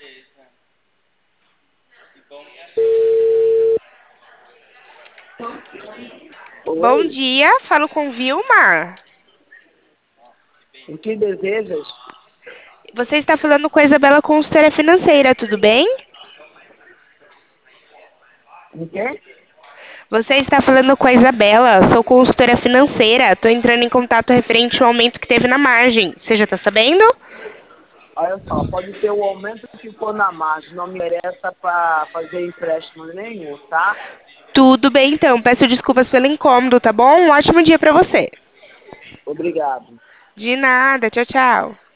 Bom Oi, dia, falo com Vilma. o que desejas? Você está falando com a Isabela Consultora Financeira, tudo bem? O quê? Você está falando com a Isabela, sou consultora financeira. Estou entrando em contato referente ao aumento que teve na margem. Você já está sabendo? Olha só, pode ter o aumento que for na margem, não me interessa para fazer empréstimo nenhum, tá? Tudo bem, então. Peço desculpas pelo incômodo, tá bom? Um ótimo dia para você. Obrigado. De nada, tchau, tchau.